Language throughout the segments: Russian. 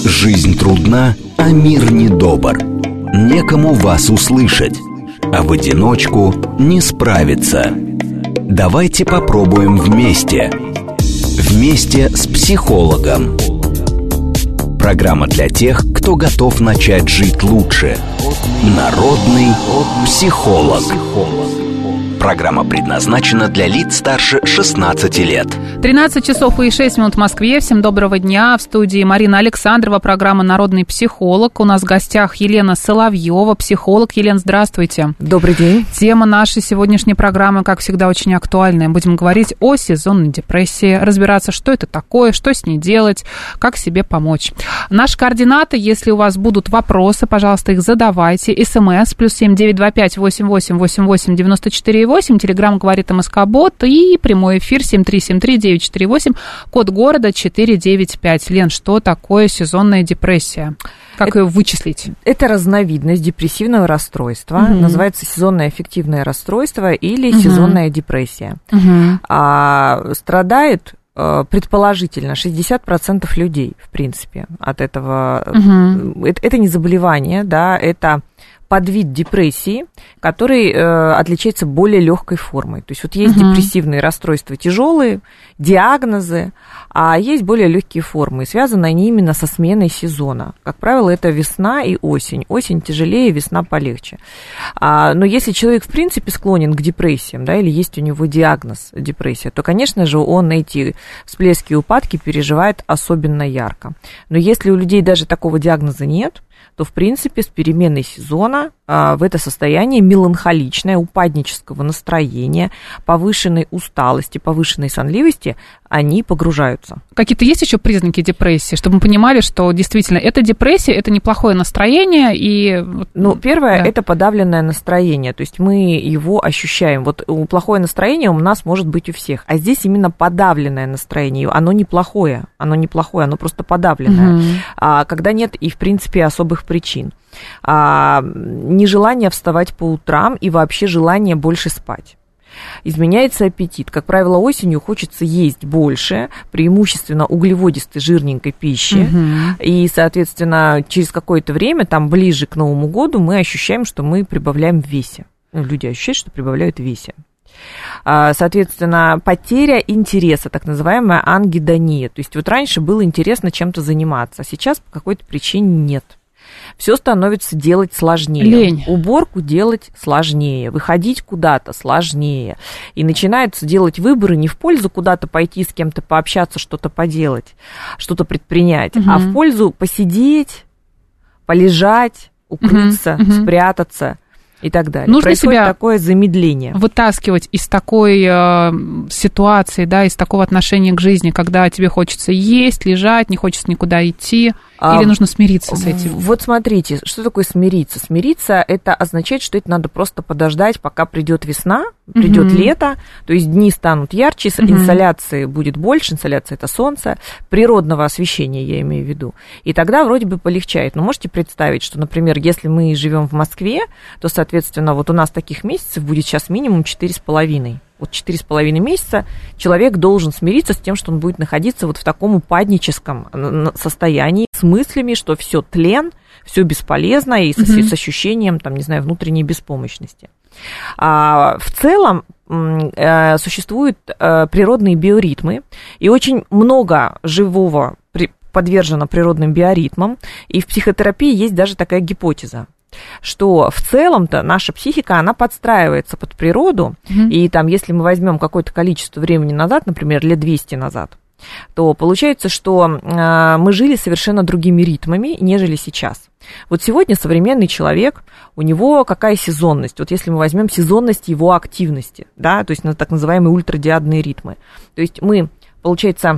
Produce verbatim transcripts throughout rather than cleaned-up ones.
Жизнь трудна, а мир недобр. Некому вас услышать, а в одиночку не справиться. Давайте попробуем вместе. Вместе с психологом. Программа для тех, кто готов начать жить лучше. Народный психолог. Программа предназначена для лиц старше шестнадцати лет. тринадцать часов и шесть минут в Москве. Всем доброго дня. В студии Марина Александрова, программа «Народный психолог». У нас в гостях Елена Соловьева, психолог. Елена, здравствуйте. Добрый день. Тема нашей сегодняшней программы, как всегда, очень актуальная. Будем говорить о сезонной депрессии, разбираться, что это такое, что с ней делать, как себе помочь. Наши координаты, если у вас будут вопросы, пожалуйста, их задавайте. СМС плюс семь девять два пять восемь восемь восемь восемь девяносто четыре восемь. Телеграм говорит МСК-бот. И прямой эфир семь три семь три девять четыре восемь. Код города четыре девять пять. Лен, что такое сезонная депрессия? Как это, ее вычислить? Это разновидность депрессивного расстройства. Угу. Называется сезонное аффективное расстройство или угу. сезонная депрессия. Угу. А, страдает предположительно шестьдесят процентов людей, в принципе, от этого. Угу. Это, это не заболевание, да, это подвид депрессии, который э, отличается более легкой формой. То есть вот есть uh-huh. депрессивные расстройства тяжелые, диагнозы, а есть более легкие формы. И связаны они именно со сменой сезона. Как правило, это весна и осень. Осень тяжелее, весна полегче. А, но если человек в принципе склонен к депрессиям, да, или есть у него диагноз депрессия, то, конечно же, он эти всплески и упадки переживает особенно ярко. Но если у людей даже такого диагноза нет, то, в принципе, с переменой сезона а, в это состояние меланхоличное, упаднического настроения, повышенной усталости, повышенной сонливости, они погружаются. Какие-то есть еще признаки депрессии, чтобы мы понимали, что действительно это депрессия, это неплохое настроение? И... Ну, первое, да. это подавленное настроение, то есть мы его ощущаем. Вот плохое настроение у нас может быть у всех, а здесь именно подавленное настроение, оно неплохое, оно неплохое, оно просто подавленное, угу. а, когда нет и, в принципе, особых причин. А, нежелание вставать по утрам и вообще желание больше спать. Изменяется аппетит. Как правило, осенью хочется есть больше, преимущественно углеводистой, жирненькой пищи. Угу. И, соответственно, через какое-то время, там ближе к Новому году, мы ощущаем, что мы прибавляем в весе. Люди ощущают, что прибавляют в весе. Соответственно, потеря интереса, так называемая ангидония. То есть вот раньше было интересно чем-то заниматься, а сейчас по какой-то причине нет. Все становится делать сложнее. Лень. Уборку делать сложнее, выходить куда-то сложнее. И начинаются делать выборы не в пользу куда-то пойти с кем-то пообщаться, что-то поделать, что-то предпринять, угу. а в пользу посидеть, полежать, укрыться, угу. спрятаться и так далее. Нужно Происходит себя такое замедление. Вытаскивать из такой э, ситуации, да, из такого отношения к жизни, когда тебе хочется есть, лежать, не хочется никуда идти. Или а, нужно смириться с этим? Вот смотрите, что такое смириться? Смириться – это означает, что это надо просто подождать, пока придет весна, придет uh-huh. лето, то есть дни станут ярче, uh-huh. инсоляции будет больше, инсоляция – это солнце, природного освещения я имею в виду, и тогда вроде бы полегчает. Но можете представить, что, например, если мы живем в Москве, то, соответственно, вот у нас таких месяцев будет сейчас минимум четыре с половиной. Вот четыре с половиной месяца человек должен смириться с тем, что он будет находиться вот в таком упадническом состоянии, с мыслями, что все тлен, все бесполезно, и mm-hmm. с, с ощущением, там, не знаю, внутренней беспомощности. А, в целом э, существуют э, природные биоритмы, и очень много живого при, подвержено природным биоритмам, и в психотерапии есть даже такая гипотеза, что в целом-то наша психика, она подстраивается под природу, mm-hmm. и там, если мы возьмем какое-то количество времени назад, например, лет двести назад, то получается, что э, мы жили совершенно другими ритмами, нежели сейчас. Вот сегодня современный человек, у него какая сезонность? Вот если мы возьмем сезонность его активности, да, то есть на так называемые ультрадиадные ритмы, то есть мы, получается,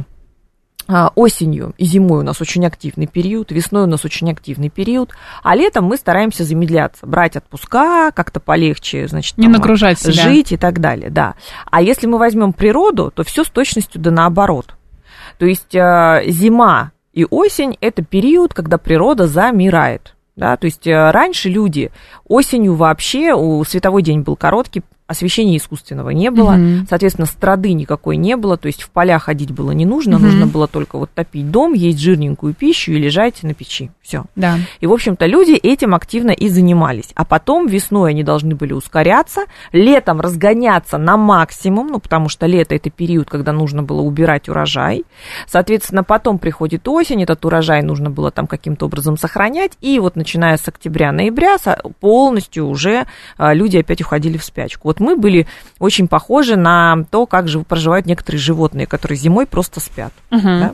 осенью и зимой у нас очень активный период, весной у нас очень активный период, а летом мы стараемся замедляться, брать отпуска, как-то полегче, значит, не там, нагружать себя, жить и так далее, да. А если мы возьмем природу, то все с точностью да наоборот. То есть зима и осень – это период, когда природа замирает. Да, то есть раньше люди осенью вообще, у световой день был короткий, освещения искусственного не было, угу. соответственно, страды никакой не было, то есть в поля ходить было не нужно, угу. нужно было только вот топить дом, есть жирненькую пищу и лежать на печи, все. Да. И, в общем-то, люди этим активно и занимались. А потом весной они должны были ускоряться, летом разгоняться на максимум, ну, потому что лето – это период, когда нужно было убирать урожай. Соответственно, потом приходит осень, этот урожай нужно было там каким-то образом сохранять, и вот начиная с октября-ноября полностью уже люди опять уходили в спячку. Вот мы были очень похожи на то, как же проживают некоторые животные, которые зимой просто спят. Угу. Да?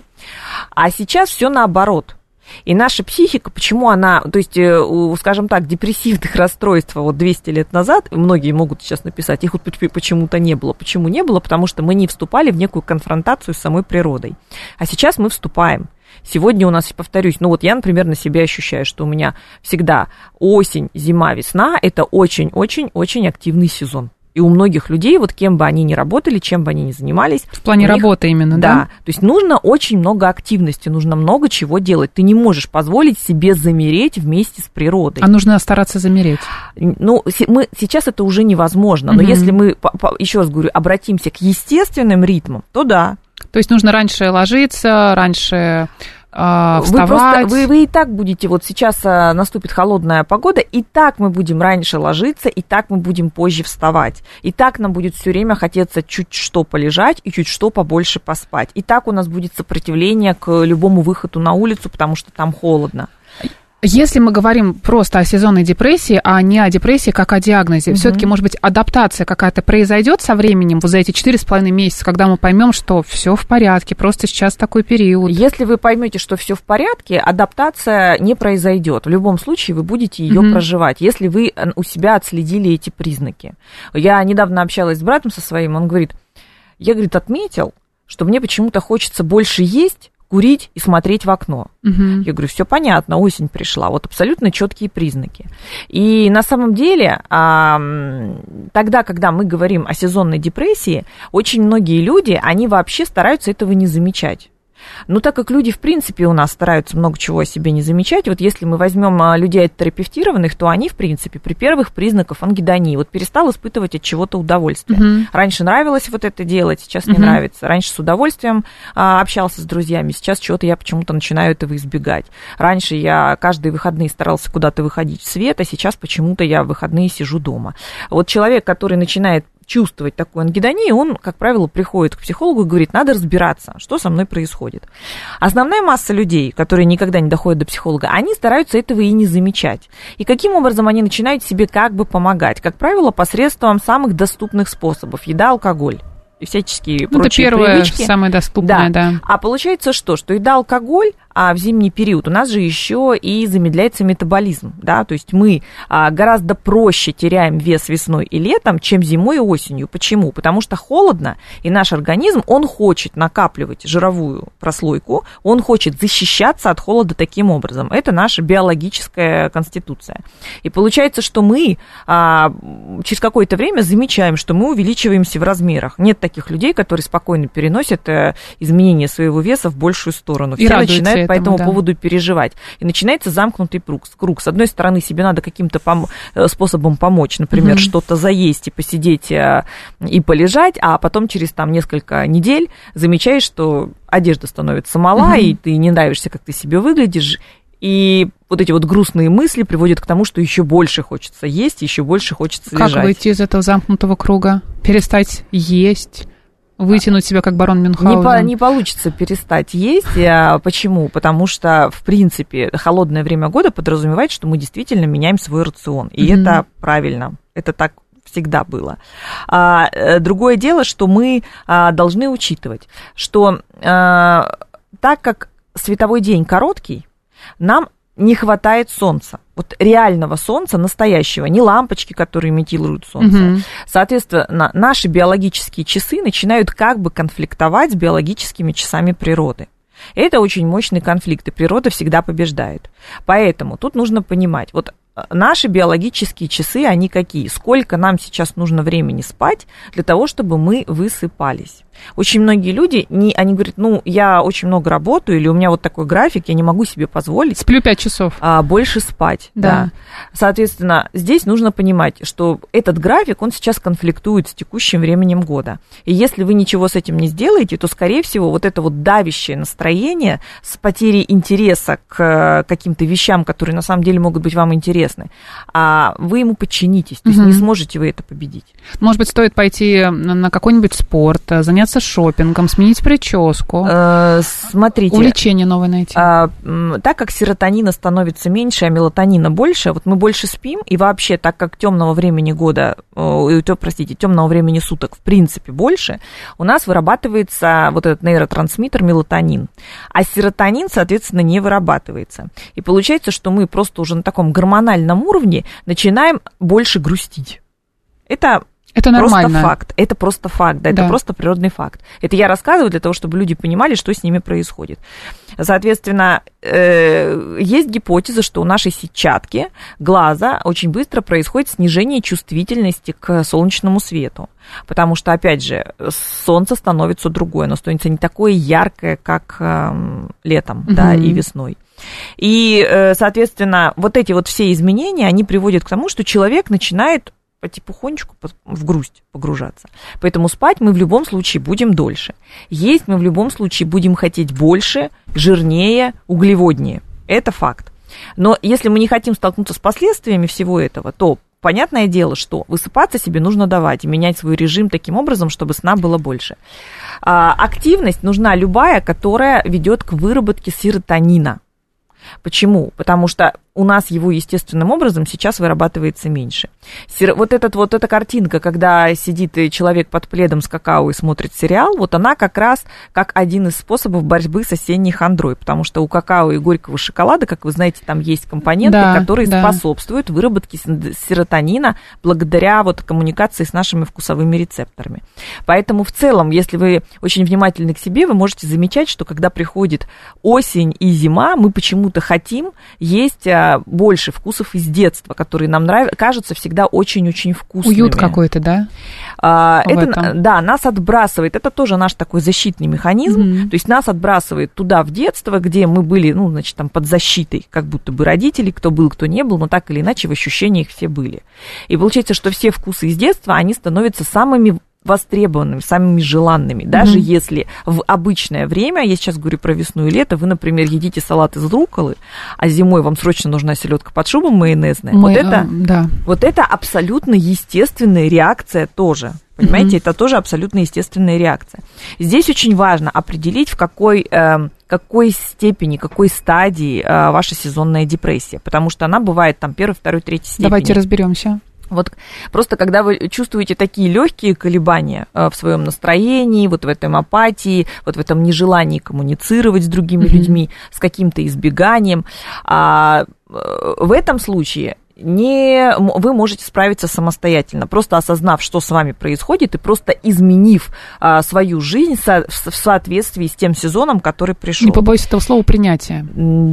А сейчас все наоборот. И наша психика, почему она, то есть, скажем так, депрессивных расстройств вот двести лет назад, многие могут сейчас написать, их вот почему-то не было. Почему не было? Потому что мы не вступали в некую конфронтацию с самой природой. А сейчас мы вступаем. Сегодня у нас, повторюсь, ну вот я, например, на себе ощущаю, что у меня всегда осень, зима, весна – это очень-очень-очень активный сезон. И у многих людей, вот кем бы они ни работали, чем бы они ни занимались. В плане них, работы именно, да? Да. То есть нужно очень много активности, нужно много чего делать. Ты не можешь позволить себе замереть вместе с природой. А нужно стараться замереть. Ну, мы, сейчас это уже невозможно. Но угу. если мы, еще раз говорю, обратимся к естественным ритмам, то да. То есть нужно раньше ложиться, раньше э, вставать. Вы, просто, вы, вы и так будете, вот сейчас э, наступит холодная погода, и так мы будем раньше ложиться, и так мы будем позже вставать. И так нам будет все время хотеться чуть что полежать и чуть что побольше поспать. И так у нас будет сопротивление к любому выходу на улицу, потому что там холодно. Если мы говорим просто о сезонной депрессии, а не о депрессии как о диагнозе, угу. все-таки, может быть, адаптация какая-то произойдет со временем, вот за эти четыре с половиной месяца, когда мы поймем, что все в порядке, просто сейчас такой период. Если вы поймете, что все в порядке, адаптация не произойдет. В любом случае вы будете ее угу. проживать, если вы у себя отследили эти признаки. Я недавно общалась с братом со своим, он говорит, я, говорит, отметил, что мне почему-то хочется больше есть, курить и смотреть в окно. Uh-huh. Я говорю, все понятно, осень пришла. Вот абсолютно четкие признаки. И на самом деле, тогда, когда мы говорим о сезонной депрессии, очень многие люди, они вообще стараются этого не замечать. Но так как люди, в принципе, у нас стараются много чего о себе не замечать, вот если мы возьмем людей оттерапевтированных, то они, в принципе, при первых признаках ангидонии вот перестал испытывать от чего-то удовольствие. Uh-huh. Раньше нравилось вот это делать, сейчас не uh-huh. нравится. Раньше с удовольствием а, общался с друзьями, сейчас чего-то я почему-то начинаю этого избегать. Раньше я каждые выходные старался куда-то выходить в свет, а сейчас почему-то я в выходные сижу дома. Вот человек, который начинает чувствовать такую ангидонию, он, как правило, приходит к психологу и говорит, надо разбираться, что со мной происходит. Основная масса людей, которые никогда не доходят до психолога, они стараются этого и не замечать. И каким образом они начинают себе как бы помогать? Как правило, посредством самых доступных способов. Еда, алкоголь. И всяческие ну, прочие это первое, привычки. Самое доступное, да. да. А получается что? Что еда, алкоголь, а в зимний период у нас же еще и замедляется метаболизм, да, то есть мы а, гораздо проще теряем вес весной и летом, чем зимой и осенью. Почему? Потому что холодно, и наш организм, он хочет накапливать жировую прослойку, он хочет защищаться от холода таким образом. Это наша биологическая конституция. И получается, что мы а, через какое-то время замечаем, что мы увеличиваемся в размерах. Нет таких людей, которые спокойно переносят э, изменение своего веса в большую сторону. Все начинают по этому да. поводу переживать. И начинается замкнутый круг. круг. С одной стороны, себе надо каким-то пом- способом помочь, например, mm-hmm. что-то заесть и посидеть э, и полежать, а потом через там несколько недель замечаешь, что одежда становится мала, mm-hmm. и ты не нравишься, как ты себе выглядишь. И вот эти вот грустные мысли приводят к тому, что еще больше хочется есть, еще больше хочется как лежать. Как выйти из этого замкнутого круга? Перестать есть? Вытянуть себя, как барон Мюнхгаузен? Не, по, не получится перестать есть. А почему? Потому что, в принципе, холодное время года подразумевает, что мы действительно меняем свой рацион. И mm-hmm. это правильно. Это так всегда было. А, другое дело, что мы а, должны учитывать, что а, так как световой день короткий, нам не хватает солнца. Вот реального солнца, настоящего, не лампочки, которые имитируют солнце. Угу. Соответственно, наши биологические часы начинают как бы конфликтовать с биологическими часами природы. Это очень мощный конфликт, и природа всегда побеждает. Поэтому тут нужно понимать, вот наши биологические часы, они какие? Сколько нам сейчас нужно времени спать для того, чтобы мы высыпались? Очень многие люди, не, они говорят, ну, я очень много работаю, или у меня вот такой график, я не могу себе позволить. Сплю пять часов. А, больше спать, да. да. Соответственно, здесь нужно понимать, что этот график, он сейчас конфликтует с текущим временем года. И если вы ничего с этим не сделаете, то, скорее всего, вот это вот давящее настроение с потерей интереса к каким-то вещам, которые на самом деле могут быть вам интересны, а вы ему подчинитесь, то есть угу. не сможете вы это победить. Может быть, стоит пойти на какой-нибудь спорт, заняться шопингом, сменить прическу, э, смотрите, увлечение новое найти. Э, так как серотонина становится меньше, а мелатонина больше, вот мы больше спим, и вообще, так как темного времени года, э, простите, темного времени суток в принципе больше, у нас вырабатывается вот этот нейротрансмиттер мелатонин, а серотонин, соответственно, не вырабатывается. И получается, что мы просто уже на таком гормональном уровне начинаем больше грустить. Это Это нормально. Просто факт. Это просто факт, да, да, это просто природный факт. Это я рассказываю для того, чтобы люди понимали, что с ними происходит. Соответственно, есть гипотеза, что у нашей сетчатки глаза очень быстро происходит снижение чувствительности к солнечному свету. Потому что, опять же, солнце становится другое, оно становится не такое яркое, как летом, угу. да, и весной. И, соответственно, вот эти вот все изменения, они приводят к тому, что человек начинает потихонечку в грусть погружаться. Поэтому спать мы в любом случае будем дольше. Есть мы в любом случае будем хотеть больше, жирнее, углеводнее. Это факт. Но если мы не хотим столкнуться с последствиями всего этого, то понятное дело, что высыпаться себе нужно давать и менять свой режим таким образом, чтобы сна было больше. А, активность нужна любая, которая ведет к выработке серотонина. Почему? Потому что у нас его естественным образом сейчас вырабатывается меньше. Вот, этот, вот эта картинка, когда сидит человек под пледом с какао и смотрит сериал, вот она как раз как один из способов борьбы с осенней хандрой, потому что у какао и горького шоколада, как вы знаете, там есть компоненты, да, которые да. способствуют выработке серотонина благодаря вот коммуникации с нашими вкусовыми рецепторами. Поэтому в целом, если вы очень внимательны к себе, вы можете замечать, что когда приходит осень и зима, мы почему-то хотим есть больше вкусов из детства, которые нам нравятся, кажутся всегда очень-очень вкусными. Уют какой-то, да? А, это, да, нас отбрасывает, это тоже наш такой защитный механизм, mm-hmm. то есть нас отбрасывает туда в детство, где мы были, ну, значит, там под защитой, как будто бы родителей, кто был, кто не был, но так или иначе в ощущениях все были. И получается, что все вкусы из детства, они становятся самыми востребованными, самыми желанными. Даже mm-hmm. если в обычное время, я сейчас говорю про весну и лето, вы, например, едите салат из рукколы, а зимой вам срочно нужна селедка под шубой майонезная, Мы, вот, это, да. вот это абсолютно естественная реакция тоже. Понимаете, mm-hmm. это тоже абсолютно естественная реакция. Здесь очень важно определить, в какой, э, какой степени, какой стадии э, ваша сезонная депрессия, потому что она бывает там первой, второй, третьей степени. Давайте разберемся. Вот просто когда вы чувствуете такие легкие колебания в своем настроении, вот в этом апатии, вот в этом нежелании коммуницировать с другими mm-hmm. людьми, с каким-то избеганием, а, в этом случае не, вы можете справиться самостоятельно, просто осознав, что с вами происходит, и просто изменив а, свою жизнь со, в соответствии с тем сезоном, который пришел. Не побоюсь этого слова, принятие.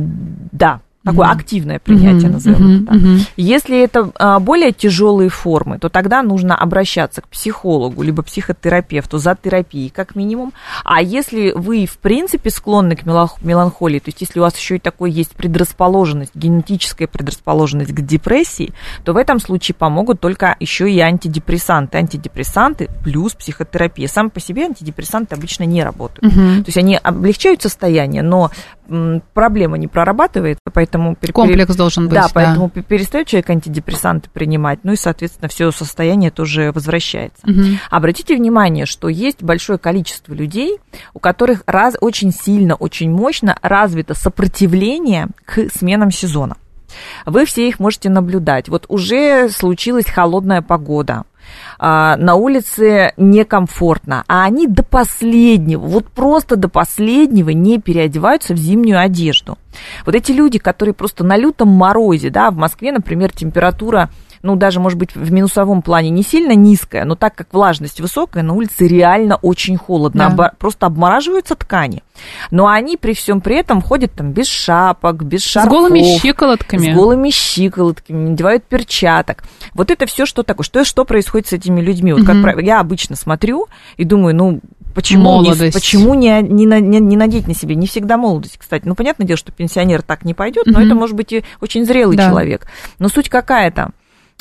Да. Такое mm-hmm. активное принятие, mm-hmm. назовем mm-hmm. это так. Mm-hmm. Если это а, более тяжелые формы, то тогда нужно обращаться к психологу, либо психотерапевту за терапией, как минимум. А если вы, в принципе, склонны к меланхолии, то есть если у вас еще и такой есть предрасположенность, генетическая предрасположенность к депрессии, то в этом случае помогут только еще и антидепрессанты. Антидепрессанты плюс психотерапия. Сами по себе антидепрессанты обычно не работают. Mm-hmm. То есть они облегчают состояние, но м, проблема не прорабатывается, поэтому Поэтому комплекс должен быть. Да, да, поэтому перестает человек антидепрессанты принимать, ну и, соответственно, все состояние тоже возвращается. Угу. Обратите внимание, что есть большое количество людей, у которых раз, очень сильно, очень мощно развито сопротивление к сменам сезона. Вы все их можете наблюдать. Вот уже случилась холодная погода. На улице некомфортно, а они до последнего, вот просто до последнего не переодеваются в зимнюю одежду. Вот эти люди, которые просто на лютом морозе, да, в Москве, например, температура, ну, даже, может быть, в минусовом плане не сильно низкая, но так как влажность высокая, на улице реально очень холодно, да. просто обмораживаются ткани. Но они при всем при этом ходят там без шапок, без шарфов. С голыми щиколотками. С голыми щиколотками, не надевают перчаток. Вот это все что такое? Что, что происходит с этими людьми? Вот, как, mm-hmm. я обычно смотрю и думаю, ну, Почему, не, почему не, не, не, не надеть на себе? Не всегда молодость, кстати. Ну, понятное дело, что пенсионер так не пойдет, но mm-hmm. это может быть и очень зрелый да. человек. Но суть какая-то.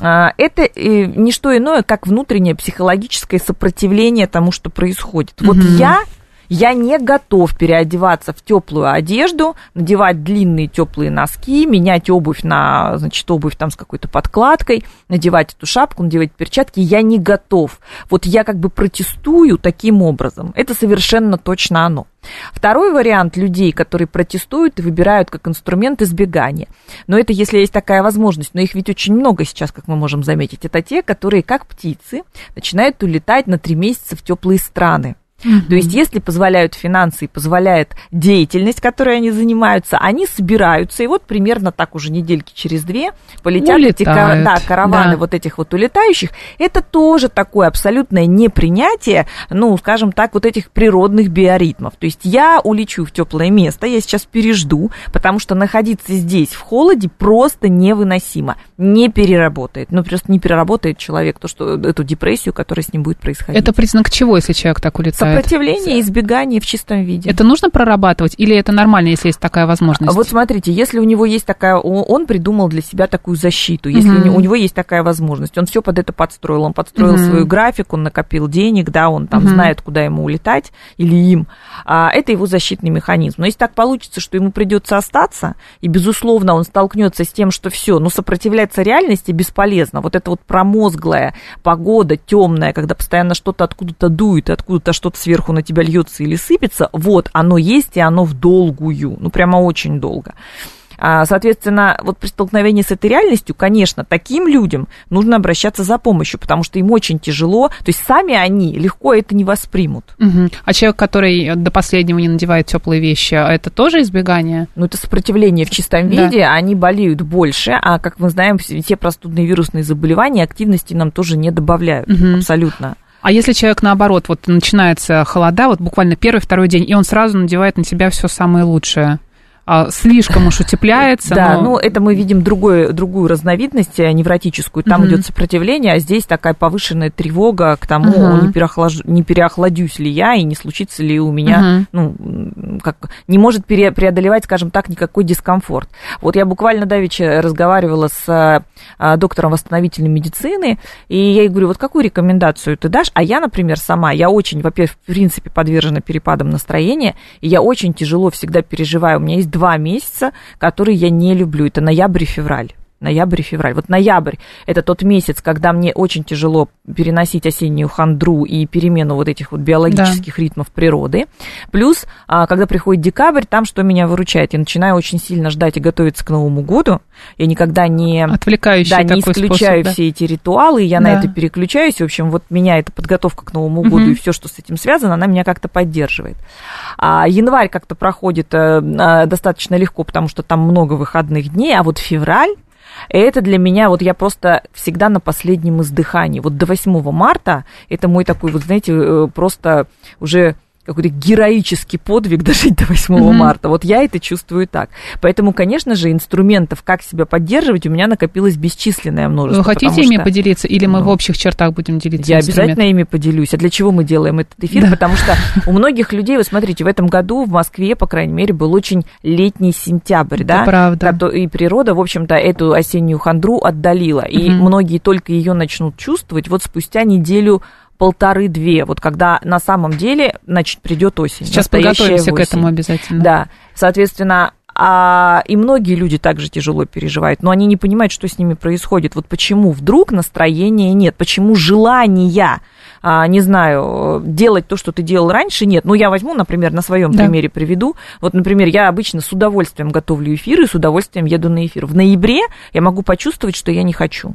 Это не что иное, как внутреннее психологическое сопротивление тому, что происходит. Вот mm-hmm. я... Я не готов переодеваться в теплую одежду, надевать длинные теплые носки, менять обувь на, значит, обувь там с какой-то подкладкой, надевать эту шапку, надевать перчатки. Я не готов. Вот я как бы протестую таким образом. Это совершенно точно оно. Второй вариант людей, которые протестуют и выбирают как инструмент избегания. Но это если есть такая возможность. Но их ведь очень много сейчас, как мы можем заметить. Это те, которые, как птицы, начинают улетать на три месяца в теплые страны. Mm-hmm. То есть, если позволяют финансы и позволяет деятельность, которой они занимаются, они собираются, и вот примерно так уже недельки через две полетят улетают, эти да, караваны да. вот этих вот улетающих. Это тоже такое абсолютное непринятие, ну, скажем так, вот этих природных биоритмов. То есть, я улечу в теплое место, я сейчас пережду, потому что находиться здесь в холоде просто невыносимо, не переработает. Ну, просто не переработает человек то, что, эту депрессию, которая с ним будет происходить. Это признак чего, если человек так улетает? Сопротивление, избегание в чистом виде. Это нужно прорабатывать или это нормально, если есть такая возможность? Вот смотрите, если у него есть такая, он придумал для себя такую защиту, если uh-huh. у него есть такая возможность, он все под это подстроил, он подстроил uh-huh. свою график, он накопил денег, да, он там uh-huh. знает, куда ему улетать или им, а, это его защитный механизм. Но если так получится, что ему придется остаться, и, безусловно, он столкнется с тем, что все, ну, сопротивляться реальности бесполезно, вот это вот промозглая погода, темная, когда постоянно что-то откуда-то дует, откуда-то что-то сверху на тебя льется или сыпется, вот, оно есть, и оно в долгую, ну, прямо очень долго. Соответственно, вот при столкновении с этой реальностью, конечно, таким людям нужно обращаться за помощью, потому что им очень тяжело, то есть сами они легко это не воспримут. Угу. А человек, который до последнего не надевает теплые вещи, это тоже избегание? Ну, это сопротивление в чистом виде, да. Они болеют больше, а, как мы знаем, те простудные вирусные заболевания активности нам тоже не добавляют, угу. абсолютно. А если человек, наоборот, вот начинается холода, вот буквально первый-второй день, и он сразу надевает на себя все самое лучшее? Слишком уж утепляется. Да, но... ну это мы видим другую, другую разновидность невротическую. Там угу. идет сопротивление, а здесь такая повышенная тревога к тому, угу. не, переохлаж... не переохладюсь ли я и не случится ли у меня, угу. ну, как... не может пере... преодолевать, скажем так, никакой дискомфорт. Вот я буквально давеча разговаривала с доктором восстановительной медицины, и я ей говорю, вот какую рекомендацию ты дашь? А я, например, сама, я очень, во-первых, в принципе, подвержена перепадам настроения, и я очень тяжело всегда переживаю. У меня есть два месяца, которые я не люблю. Это ноябрь и февраль. Ноябрь и февраль. Вот ноябрь – это тот месяц, когда мне очень тяжело переносить осеннюю хандру и перемену вот этих вот биологических да. ритмов природы. Плюс, когда приходит декабрь, там что меня выручает? Я начинаю очень сильно ждать и готовиться к Новому году. Я никогда не, Отвлекающий да, не исключаю способ, да? все эти ритуалы, я да. на это переключаюсь. В общем, вот меня эта подготовка к Новому угу. году и все, что с этим связано, она меня как-то поддерживает. А январь как-то проходит достаточно легко, потому что там много выходных дней, а вот февраль, это для меня, вот я просто всегда на последнем издыхании. Вот до восьмого марта это мой такой, вот знаете, просто уже какой-то героический подвиг дожить до восьмого mm-hmm. марта. Вот я это чувствую так. Поэтому, конечно же, инструментов, как себя поддерживать, у меня накопилось бесчисленное множество. Вы хотите ими что... поделиться или мы ну, в общих чертах будем делиться? Я обязательно ими поделюсь. А для чего мы делаем этот эфир? Да. Потому что у многих людей, вы смотрите, в этом году в Москве, по крайней мере, был очень летний сентябрь, да? Правда. И природа, в общем-то, эту осеннюю хандру отдалила. И mm-hmm. многие только ее начнут чувствовать вот спустя неделю полторы-две, вот когда на самом деле, значит, придет осень. Сейчас подготовимся к этому обязательно. Да, соответственно, а, и многие люди также тяжело переживают, но они не понимают, что с ними происходит. Вот почему вдруг настроения нет, почему желания, а, не знаю, делать то, что ты делал раньше, нет. Ну, я возьму, например, на своем да. примере приведу. Вот, например, я обычно с удовольствием готовлю эфиры, с удовольствием еду на эфир. В ноябре я могу почувствовать, что я не хочу.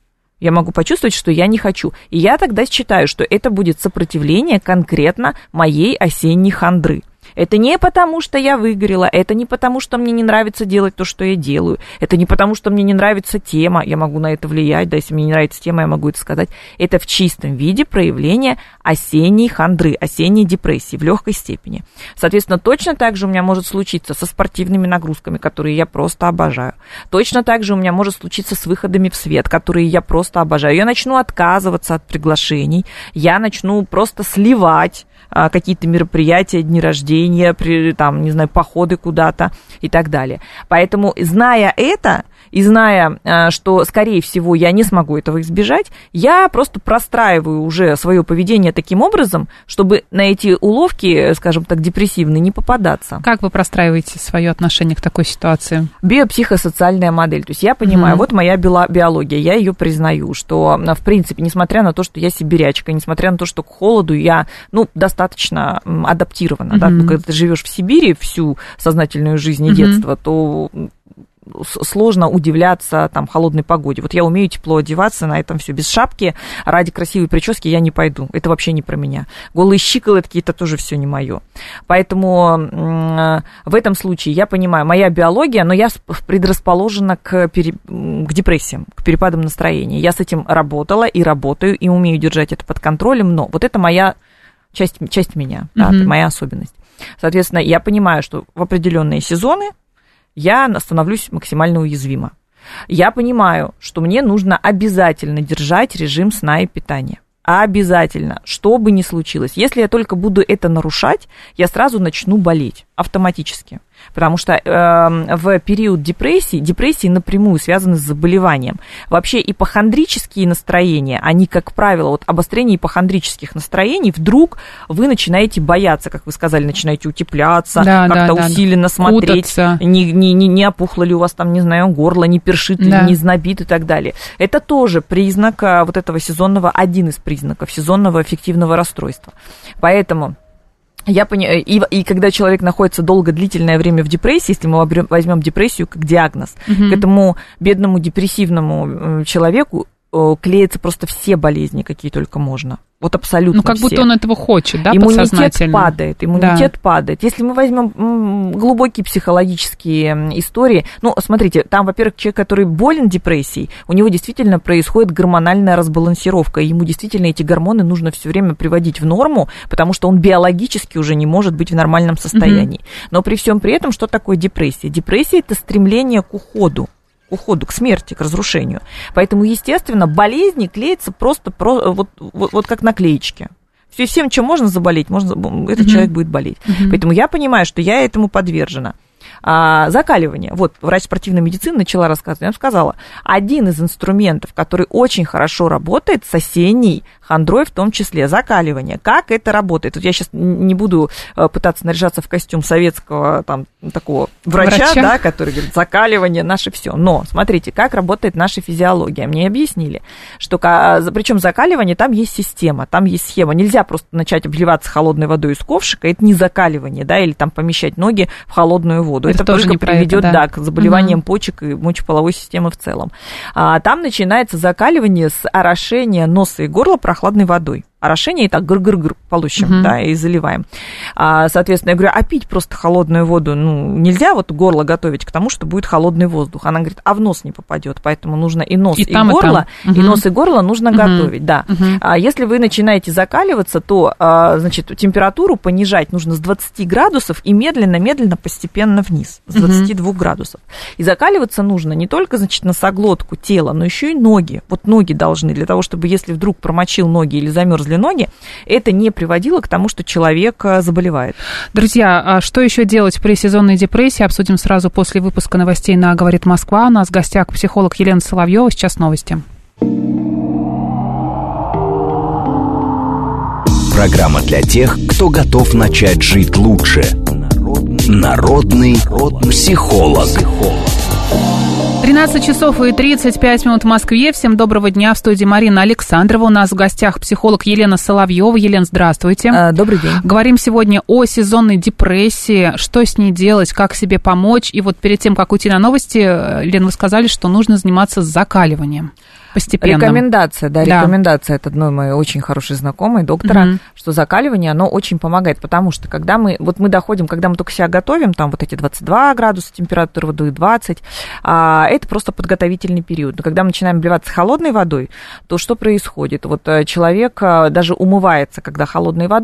Я могу почувствовать, что я не хочу. И я тогда считаю, что это будет сопротивление конкретно моей осенней хандры. Это не потому, что я выгорела, это не потому, что мне не нравится делать то, что я делаю, это не потому, что мне не нравится тема, я могу на это влиять, да, если мне не нравится тема, я могу это сказать. Это в чистом виде проявление осенней хандры, осенней депрессии в легкой степени. Соответственно, точно так же у меня может случиться со спортивными нагрузками, которые я просто обожаю. Точно так же у меня может случиться с выходами в свет, которые я просто обожаю. Я начну отказываться от приглашений, я начну просто сливать какие-то мероприятия, дни рождения, там, не знаю, походы куда-то и так далее. Поэтому, зная это, и зная, что, скорее всего, я не смогу этого избежать, я просто простраиваю уже свое поведение таким образом, чтобы на эти уловки, скажем так, депрессивные, не попадаться. Как вы простраиваете свое отношение к такой ситуации? Биопсихосоциальная модель. То есть я понимаю, mm-hmm. вот моя биология, я ее признаю, что, в принципе, несмотря на то, что я сибирячка, несмотря на то, что к холоду я, ну, достаточно адаптирована, mm-hmm. да, ну, когда ты живешь в Сибири всю сознательную жизнь и mm-hmm. детство, то сложно удивляться там холодной погоде. Вот я умею тепло одеваться, на этом все. Без шапки ради красивой прически я не пойду. Это вообще не про меня. Голые щиколотки, это тоже все не мое. Поэтому в этом случае я понимаю, моя биология, но я предрасположена к, пере... к депрессиям, к перепадам настроения. Я с этим работала и работаю, и умею держать это под контролем, но вот это моя часть, часть меня, да, mm-hmm. это моя особенность. Соответственно, я понимаю, что в определенные сезоны я становлюсь максимально уязвима. Я понимаю, что мне нужно обязательно держать режим сна и питания. Обязательно, что бы ни случилось. Если я только буду это нарушать, я сразу начну болеть автоматически. Потому что э, в период депрессии, депрессии напрямую связаны с заболеванием. Вообще ипохондрические настроения, они, как правило, вот обострение ипохондрических настроений, вдруг вы начинаете бояться, как вы сказали, начинаете утепляться, да, как-то да, усиленно да. смотреть, не, не, не, не опухло ли у вас там, не знаю, горло, не першит да. ли, не знобит и так далее. Это тоже признак вот этого сезонного, один из признаков сезонного аффективного расстройства. Поэтому... Я понимаю, и, и когда человек находится долго, длительное время в депрессии, если мы возьмем депрессию как диагноз, угу. к этому бедному депрессивному человеку клеятся просто все болезни, какие только можно. Вот абсолютно Ну, как все. будто он этого хочет, да, иммунитет падает, иммунитет да. падает. Если мы возьмем глубокие психологические истории, ну, смотрите, там, во-первых, человек, который болен депрессией, у него действительно происходит гормональная разбалансировка, и ему действительно эти гормоны нужно все время приводить в норму, потому что он биологически уже не может быть в нормальном состоянии. Mm-hmm. Но при всем при этом, что такое депрессия? Депрессия – это стремление к уходу. уходу, к смерти, к разрушению. Поэтому, естественно, болезни клеятся просто про, вот, вот, вот как наклеечки. Все, всем, чем можно заболеть, можно, этот mm-hmm. человек будет болеть. Mm-hmm. Поэтому я понимаю, что я этому подвержена. А, закаливание. Вот врач спортивной медицины начала рассказывать. Я вам сказала, один из инструментов, который очень хорошо работает с осенней хандрой, в том числе закаливание. Как это работает? Вот я сейчас не буду пытаться наряжаться в костюм советского там, такого врача, врача? Да, который говорит, закаливание наше все. Но смотрите, как работает наша физиология. Мне объяснили, что причем закаливание, там есть система, там есть схема. Нельзя просто начать обливаться холодной водой из ковшика, это не закаливание, да, или там помещать ноги в холодную воду. Это, это тоже только приведет это, да. Да, к заболеваниям угу. почек и мочеполовой системы в целом. А, там начинается закаливание с орошения носа и горла прохладной водой. Орошение и так гр-гр-гр полощем, uh-huh. да, и заливаем. А, соответственно, я говорю, а пить просто холодную воду, ну, нельзя вот горло готовить к тому, что будет холодный воздух. Она говорит, а в нос не попадет, поэтому нужно и нос, и, и там, горло, и, uh-huh. и нос, и горло нужно uh-huh. готовить, да. Uh-huh. А если вы начинаете закаливаться, то, а, значит, температуру понижать нужно с двадцати градусов и медленно-медленно постепенно вниз, с двадцати двух uh-huh. градусов. И закаливаться нужно не только, значит, носоглотку, тело, но еще и ноги. Вот ноги должны, для того, чтобы, если вдруг промочил ноги или замерз ноги, это не приводило к тому, что человек заболевает. Друзья, а что еще делать при сезонной депрессии? Обсудим сразу после выпуска новостей на «Говорит Москва». У нас в гостях психолог Елена Соловьева. Сейчас новости. Программа для тех, кто готов начать жить лучше. Народный психолог. тринадцать часов и тридцать пять минут в Москве. Всем доброго дня. В студии Марина Александрова. У нас в гостях психолог Елена Соловьева. Елена, здравствуйте. А, добрый день. Говорим сегодня о сезонной депрессии, что с ней делать, как себе помочь. И вот перед тем, как уйти на новости, Елена, вы сказали, что нужно заниматься закаливанием. Постепенно. Рекомендация, да, да, рекомендация от одной моей очень хорошей знакомой, доктора, угу. что закаливание, оно очень помогает, потому что когда мы, вот мы доходим, когда мы только себя готовим, там вот эти двадцать два градуса температуры воды, двадцать, а, это просто подготовительный период. Но когда мы начинаем обливаться холодной водой, то что происходит? Вот человек даже умывается, когда холодной водой,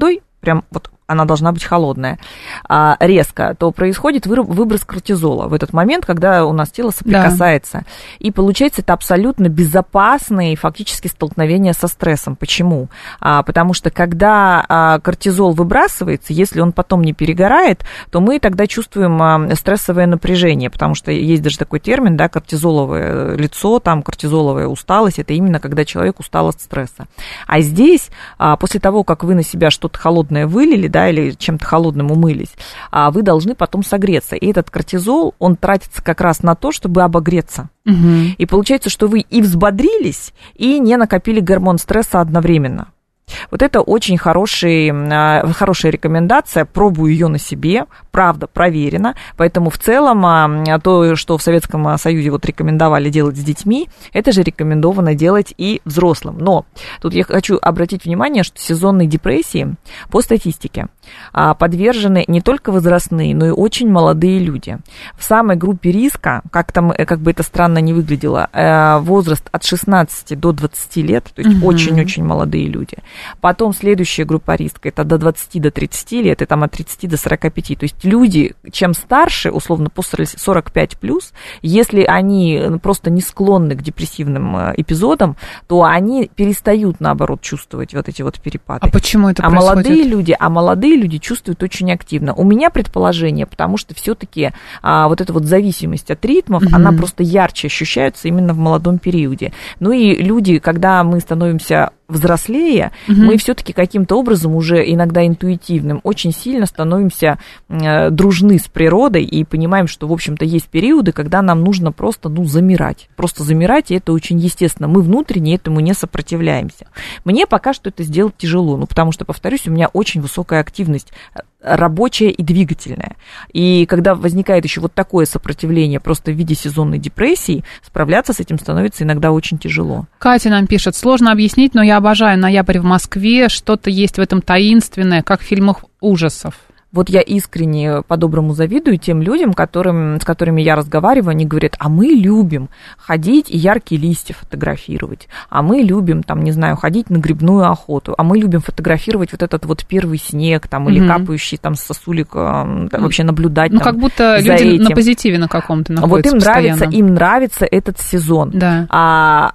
прям вот она должна быть холодная, а, резко, то происходит выброс кортизола в этот момент, когда у нас тело соприкасается. Да. И получается, это абсолютно безопасные фактически столкновения со стрессом. Почему? А, потому что когда а, кортизол выбрасывается, если он потом не перегорает, то мы тогда чувствуем а, стрессовое напряжение, потому что есть даже такой термин, да, кортизоловое лицо, там кортизоловая усталость, это именно когда человек устал от стресса. А здесь, а, после того, как вы на себя что-то холодное вылили, да, или чем-то холодным умылись, а вы должны потом согреться. И этот кортизол, он тратится как раз на то, чтобы обогреться. Угу. И получается, что вы и взбодрились, и не накопили гормон стресса одновременно. Вот это очень хороший, хорошая рекомендация, пробую ее на себе, правда, проверено, поэтому в целом то, что в Советском Союзе вот рекомендовали делать с детьми, это же рекомендовано делать и взрослым. Но тут я хочу обратить внимание, что сезонной депрессии по статистике подвержены не только возрастные, но и очень молодые люди. В самой группе риска, как, там, как бы это странно не выглядело, возраст от шестнадцати до двадцати лет, то есть угу. очень-очень молодые люди. Потом следующая группа риска, это до двадцати до тридцати лет, и там от тридцати до сорока пяти. То есть люди, чем старше, условно, после сорок пять плюс, если они просто не склонны к депрессивным эпизодам, то они перестают, наоборот, чувствовать вот эти вот перепады. А почему это а происходит? Молодые люди, а молодые люди чувствуют очень активно. У меня предположение, потому что все-таки а, вот эта вот зависимость от ритмов, угу. она просто ярче ощущается именно в молодом периоде. Ну и люди, когда мы становимся взрослее, угу. мы все-таки каким-то образом уже иногда интуитивным очень сильно становимся э, дружны с природой и понимаем, что, в общем-то, есть периоды, когда нам нужно просто, ну, замирать. Просто замирать, и это очень естественно. Мы внутренне этому не сопротивляемся. Мне пока что это сделать тяжело, ну, потому что, повторюсь, у меня очень высокая активность рабочая и двигательная. И когда возникает еще вот такое сопротивление просто в виде сезонной депрессии, справляться с этим становится иногда очень тяжело. Катя нам пишет, сложно объяснить, но я обожаю «Ноябрь в Москве», что-то есть в этом таинственное, как в фильмах ужасов. Вот я искренне по-доброму завидую тем людям, которым, с которыми я разговариваю, они говорят, а мы любим ходить и яркие листья фотографировать, а мы любим, там, не знаю, ходить на грибную охоту, а мы любим фотографировать вот этот вот первый снег, там, или mm-hmm. капающий там сосулек, там, вообще наблюдать. Ну, там, как будто люди этим. На позитиве на каком-то находятся. Вот им нравится, им нравится этот сезон. Да. А,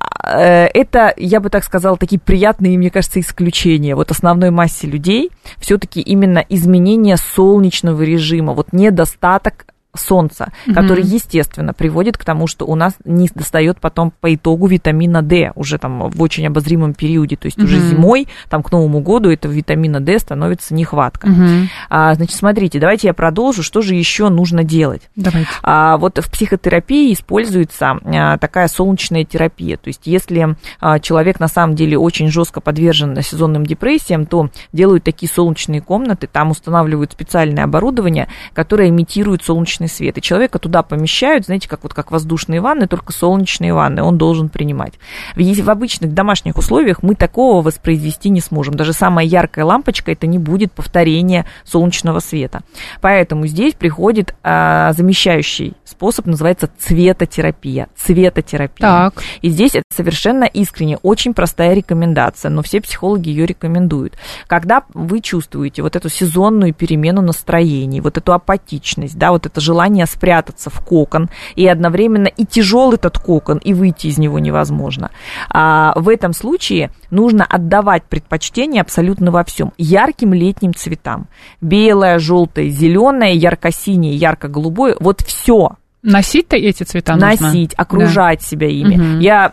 это, я бы так сказала, такие приятные, мне кажется, исключения. Вот основной массе людей все-таки именно изменение солнечного режима, вот недостаток солнца, mm-hmm. который, естественно, приводит к тому, что у нас не достает потом по итогу витамина D уже там в очень обозримом периоде, то есть mm-hmm. уже зимой, там к Новому году этого витамина D становится нехватка. Mm-hmm. А, значит, смотрите, давайте я продолжу, что же еще нужно делать. Давайте. А, вот в психотерапии используется а, такая солнечная терапия, то есть если а, человек на самом деле очень жестко подвержен сезонным депрессиям, то делают такие солнечные комнаты, там устанавливают специальное оборудование, которое имитирует солнечный свет, и человека туда помещают, знаете, как вот как воздушные ванны, только солнечные ванны он должен принимать. В обычных домашних условиях мы такого воспроизвести не сможем. Даже самая яркая лампочка, это не будет повторение солнечного света. Поэтому здесь приходит а, замещающий способ, называется цветотерапия. Цветотерапия. Так. И здесь это совершенно искренне, очень простая рекомендация, но все психологи ее рекомендуют. Когда вы чувствуете вот эту сезонную перемену настроений, вот эту апатичность, да, вот это желание спрятаться в кокон, и одновременно и тяжел этот кокон, и выйти из него невозможно. А в этом случае нужно отдавать предпочтение абсолютно во всем. Ярким летним цветам. Белое, желтое, зеленое, ярко-синее, ярко-голубое. Вот все. Носить-то эти цвета нужно? Носить, окружать да. себя ими. Угу. Я,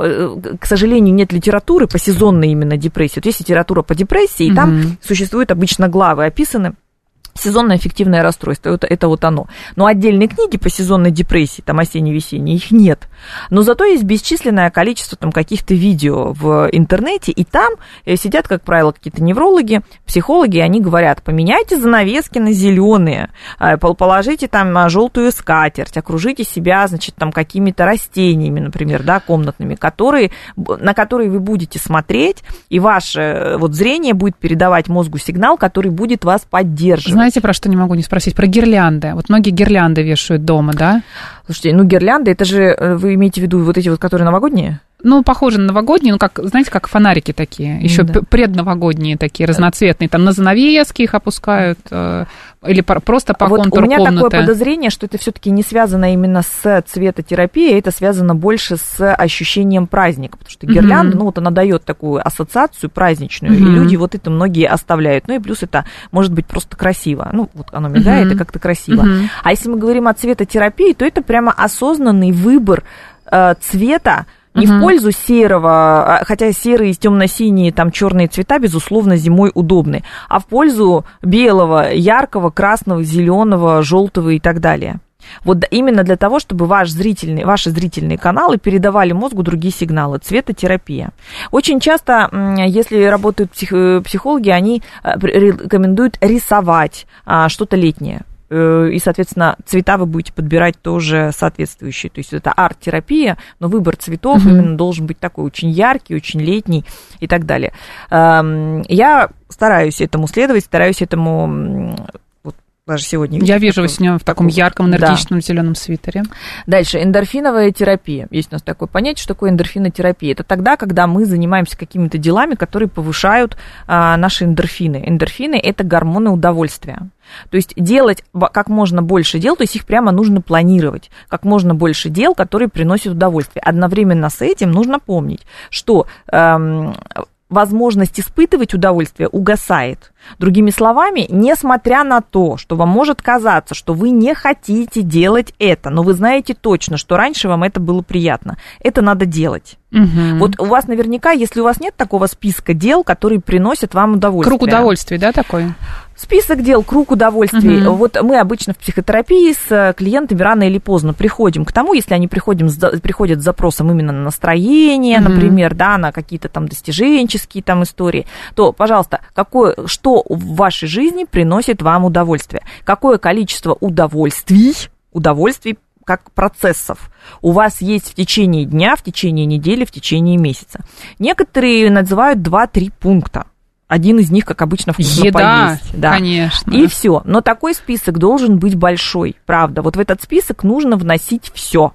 к сожалению, нет литературы по сезонной именно депрессии. Вот есть литература по депрессии, и угу. там существуют обычно главы, описаны сезонное аффективное расстройство, это, это вот оно. Но отдельные книги по сезонной депрессии, там осенне-весенней, их нет. Но зато есть бесчисленное количество там каких-то видео в интернете, и там сидят, как правило, какие-то неврологи, психологи, и они говорят, поменяйте занавески на зеленые, положите там желтую скатерть, окружите себя, значит, там какими-то растениями, например, да, комнатными, которые, на которые вы будете смотреть, и ваше вот зрение будет передавать мозгу сигнал, который будет вас поддерживать. Знаете, про что не могу не спросить? Про гирлянды. Вот многие гирлянды вешают дома, да? Слушайте, ну гирлянды, это же, вы имеете в виду вот эти вот, которые новогодние? Ну, похоже на новогодние, ну, как, знаете, как фонарики такие, еще да. предновогодние такие, разноцветные, там на занавески их опускают, э, или по, просто по вот контуру комнаты. У меня такое подозрение, что это все-таки не связано именно с цветотерапией, это связано больше с ощущением праздника, потому что гирлянда, mm-hmm. ну, вот она дает такую ассоциацию праздничную, mm-hmm. и люди вот это многие оставляют, ну, и плюс это может быть просто красиво, ну, вот оно мигает, mm-hmm. и как-то красиво. Mm-hmm. А если мы говорим о цветотерапии, то это прямо осознанный выбор э, цвета, не uh-huh. в пользу серого, хотя серые, темно-синие, там черные цвета, безусловно, зимой удобны, а в пользу белого, яркого, красного, зеленого, желтого и так далее. Вот именно для того, чтобы ваш зрительный, ваши зрительные каналы передавали мозгу другие сигналы. Цветотерапия. Очень часто, если работают псих, психологи, они рекомендуют рисовать что-то летнее. И, соответственно, цвета вы будете подбирать тоже соответствующие. То есть это арт-терапия, но выбор цветов mm-hmm. именно должен быть такой очень яркий, очень летний и так далее. Я стараюсь этому следовать, стараюсь этому... Даже сегодня. Я вижу вас сегодня в таком ярком, энергичном, да. зеленом свитере. Дальше, эндорфиновая терапия. Есть у нас такое понятие, что такое эндорфинотерапия. Это тогда, когда мы занимаемся какими-то делами, которые повышают а, наши эндорфины. Эндорфины – это гормоны удовольствия. То есть делать как можно больше дел, то есть их прямо нужно планировать. Как можно больше дел, которые приносят удовольствие. Одновременно с этим нужно помнить, что... Эм, возможность испытывать удовольствие угасает. Другими словами, несмотря на то, что вам может казаться, что вы не хотите делать это, но вы знаете точно, что раньше вам это было приятно, это надо делать. Угу. Вот у вас наверняка, если у вас нет такого списка дел, которые приносят вам удовольствие. Круг удовольствий, да, такой? Список дел, круг удовольствий. Угу. Вот мы обычно в психотерапии с клиентами рано или поздно приходим к тому, если они приходят, приходят с запросом именно на настроение, угу. например, да, на какие-то там достиженческие там истории, то, пожалуйста, какое, что в вашей жизни приносит вам удовольствие? Какое количество удовольствий, удовольствий, как процессов у вас есть в течение дня, в течение недели, в течение месяца? Некоторые называют два-три пункта. Один из них, как обычно, вкусно Еда, поесть. Да, конечно. И все. Но такой список должен быть большой, правда. Вот в этот список нужно вносить все.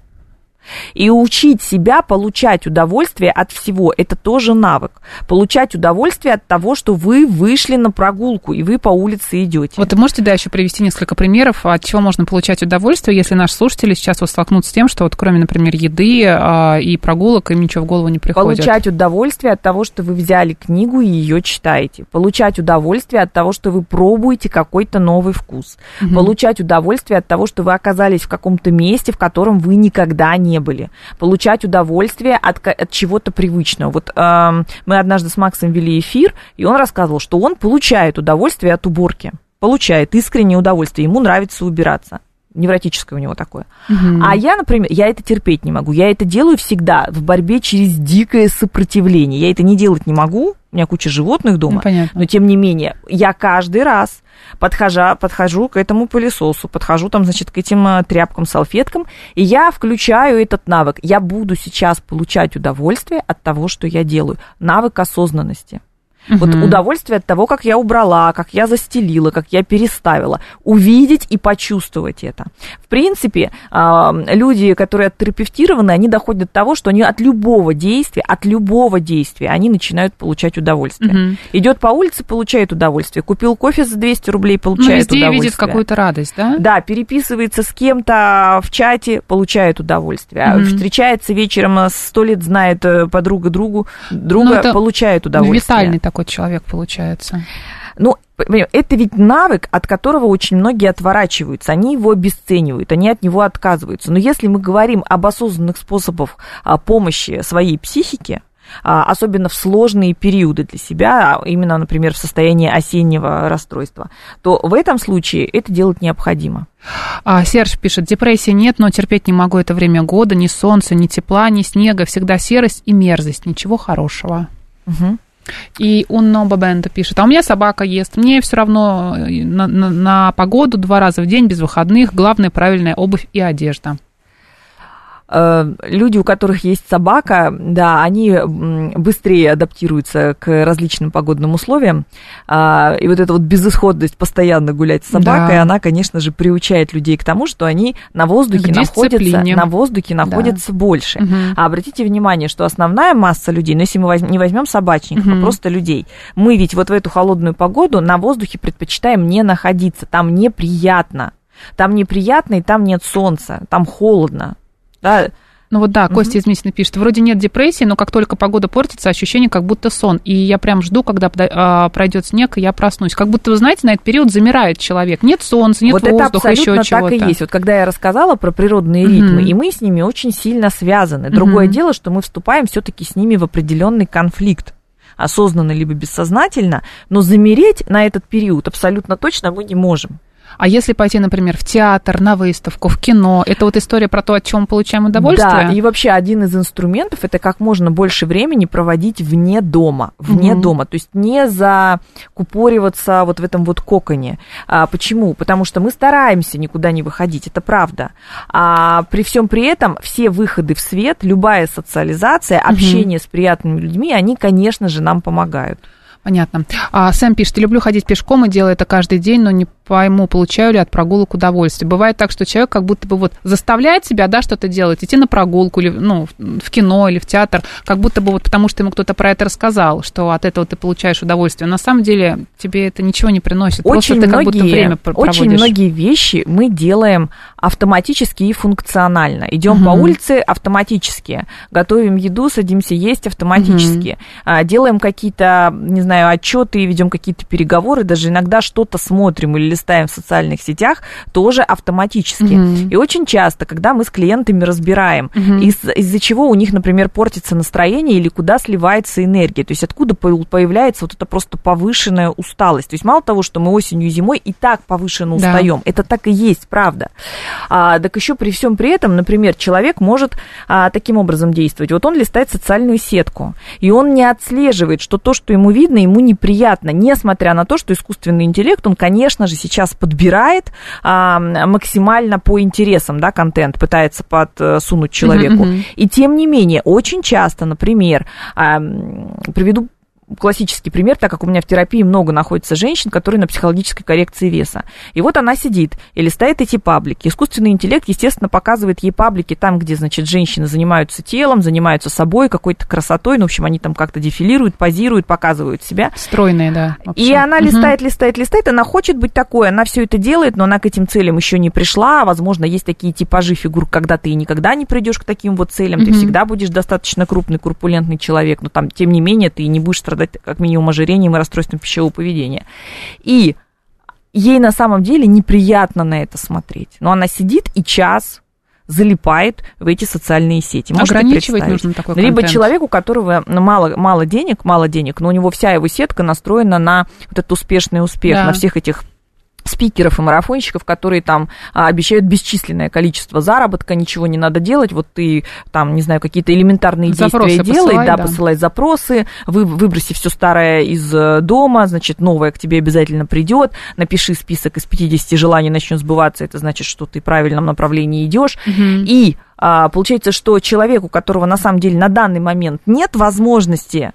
И учить себя получать удовольствие от всего, это тоже навык. Получать удовольствие от того, что вы вышли на прогулку, и вы по улице идете. Вот вы можете, да, еще привести несколько примеров, от чего можно получать удовольствие, если наши слушатели сейчас вот столкнутся с тем, что вот кроме, например, еды а, и прогулок, им ничего в голову не приходит. Получать удовольствие от того, что вы взяли книгу и ее читаете. Получать удовольствие от того, что вы пробуете какой-то новый вкус. Угу. Получать удовольствие от того, что вы оказались в каком-то месте, в котором вы никогда не были. Получать удовольствие от, от чего-то привычного. Вот э, мы однажды с Максом вели эфир, и он рассказывал, что он получает удовольствие от уборки. Получает искреннее удовольствие. Ему нравится убираться. Невротическое у него такое. Угу. А я, например, я это терпеть не могу. Я это делаю всегда в борьбе через дикое сопротивление. Я это не делать не могу. У меня куча животных дома. Ну, но, тем не менее, я каждый раз подхожу, подхожу к этому пылесосу, подхожу там, значит, к этим тряпкам, салфеткам, и я включаю этот навык. Я буду сейчас получать удовольствие от того, что я делаю. Навык осознанности. Uh-huh. Вот удовольствие от того, как я убрала, как я застелила, как я переставила. Увидеть и почувствовать это. В принципе, люди, которые оттерапевтированы, они доходят до того, что они от любого действия, от любого действия, они начинают получать удовольствие. Uh-huh. Идет по улице, получает удовольствие. Купил кофе за двести рублей, получает ну, везде удовольствие. Видит какую-то радость, да? Да, переписывается с кем-то в чате, получает удовольствие. Uh-huh. Встречается вечером, сто лет знает подруга другу, друга, ну, получает удовольствие. Витальный такой человек получается. Ну, это ведь навык, от которого очень многие отворачиваются, они его обесценивают, они от него отказываются. Но если мы говорим об осознанных способах помощи своей психике, особенно в сложные периоды для себя, именно, например, в состоянии осеннего расстройства, то в этом случае это делать необходимо. А, Серж пишет, депрессии нет, но терпеть не могу это время года, ни солнца, ни тепла, ни снега, всегда серость и мерзость, ничего хорошего. Угу. И Унно Бабента пишет, а у меня собака ест, мне все равно на, на, на погоду два раза в день без выходных, главное правильная обувь и одежда. люди, у которых есть собака, да, они быстрее адаптируются к различным погодным условиям. И вот эта вот безысходность постоянно гулять с собакой, да. она, конечно же, приучает людей к тому, что они на воздухе находятся, на воздухе находятся да. больше. Угу. А обратите внимание, что основная масса людей, ну, если мы возьмем, не возьмем собачников, угу. а просто людей, мы ведь вот в эту холодную погоду на воздухе предпочитаем не находиться, там неприятно. Там неприятно, и там нет солнца, там холодно. Да. Ну вот да, Костя из Митина пишет, вроде нет депрессии, но как только погода портится, ощущение, как будто сон. И я прям жду, когда пройдет снег, и я проснусь. Как будто, вы знаете, на этот период замирает человек. Нет солнца, нет вот воздуха, еще чего-то. Вот это абсолютно так и есть. Вот когда я рассказала про природные ритмы, mm-hmm. и мы с ними очень сильно связаны. Другое mm-hmm. дело, что мы вступаем все-таки с ними в определенный конфликт. Осознанно либо бессознательно, но замереть на этот период абсолютно точно мы не можем. А если пойти, например, в театр, на выставку, в кино, это вот история про то, от чего мы получаем удовольствие? Да, и вообще один из инструментов – это как можно больше времени проводить вне дома, вне угу. дома, то есть не закупориваться вот в этом вот коконе. А, почему? Потому что мы стараемся никуда не выходить, это правда. А при всем при этом все выходы в свет, любая социализация, угу. общение с приятными людьми, они, конечно же, нам помогают. Понятно. А, Сэм пишет, люблю ходить пешком и делаю это каждый день, но не пойму, получаю ли от прогулок удовольствие. Бывает так, что человек как будто бы вот заставляет себя, да, что-то делать, идти на прогулку, или, ну, в кино или в театр, как будто бы вот потому, что ему кто-то про это рассказал, что от этого ты получаешь удовольствие. На самом деле тебе это ничего не приносит. Очень Просто многие, ты как будто время проводишь. Очень многие вещи мы делаем автоматически и функционально. Идем угу. по улице автоматически, готовим еду, садимся есть автоматически, угу. делаем какие-то, не знаю, отчеты, ведем какие-то переговоры, даже иногда что-то смотрим или листаем в социальных сетях, тоже автоматически. Mm-hmm. И очень часто, когда мы с клиентами разбираем, mm-hmm. из- из-за чего у них, например, портится настроение или куда сливается энергия, то есть откуда появляется вот эта просто повышенная усталость. То есть мало того, что мы осенью и зимой и так повышенно да. устаем, это так и есть, правда. А, так еще при всем при этом, например, человек может а, таким образом действовать. Вот он листает социальную сетку, и он не отслеживает, что то, что ему видно, ему неприятно, несмотря на то, что искусственный интеллект, он, конечно же, сейчас подбирает а, максимально по интересам, да, контент, пытается подсунуть человеку. Uh-huh, uh-huh. И тем не менее, очень часто, например, а, приведу классический пример, так как у меня в терапии много находится женщин, которые на психологической коррекции веса. И вот она сидит и листает эти паблики. Искусственный интеллект, естественно, показывает ей паблики там, где, значит, женщины занимаются телом, занимаются собой, какой-то красотой. Ну, в общем, они там как-то дефилируют, позируют, показывают себя. Стройные, да. Вообще. И она листает, угу. листает, листает. Она хочет быть такой, она все это делает, но она к этим целям еще не пришла. Возможно, есть такие типажи фигур, когда ты и никогда не придешь к таким вот целям. Угу. Ты всегда будешь достаточно крупный, корпулентный человек, но там, тем не менее, ты не будешь страдать как минимум ожирением и расстройством пищевого поведения. И ей на самом деле неприятно на это смотреть. Но она сидит и час залипает в эти социальные сети. Можете ограничивать нужно такой контент. Либо человек, у которого мало, мало денег, мало денег, но у него вся его сетка настроена на вот этот успешный успех, да. на всех этих спикеров и марафонщиков, которые там а, обещают бесчисленное количество заработка, ничего не надо делать, вот ты там, не знаю, какие-то элементарные запросы действия делай, посылай, да, да, посылай запросы, вы, выброси все старое из дома, значит, новое к тебе обязательно придет, напиши список из пятидесяти желаний, начнет сбываться, это значит, что ты в правильном направлении идешь, угу. и а, получается, что человек, у которого на самом деле на данный момент нет возможности